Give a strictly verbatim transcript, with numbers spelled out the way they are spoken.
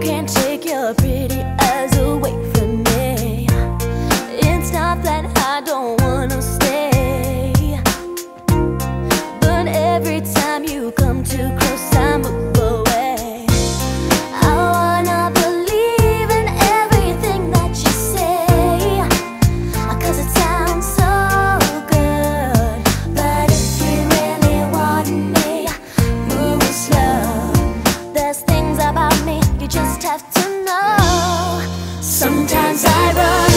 can't take your pretty eyes away from me. It's not that I don't wanna stay, but every time you come too close I move away. I wanna believe in everything that you say, 'cause it sounds so good. But if you really want me, move slow. There's things about me you just have to know. Sometimes I run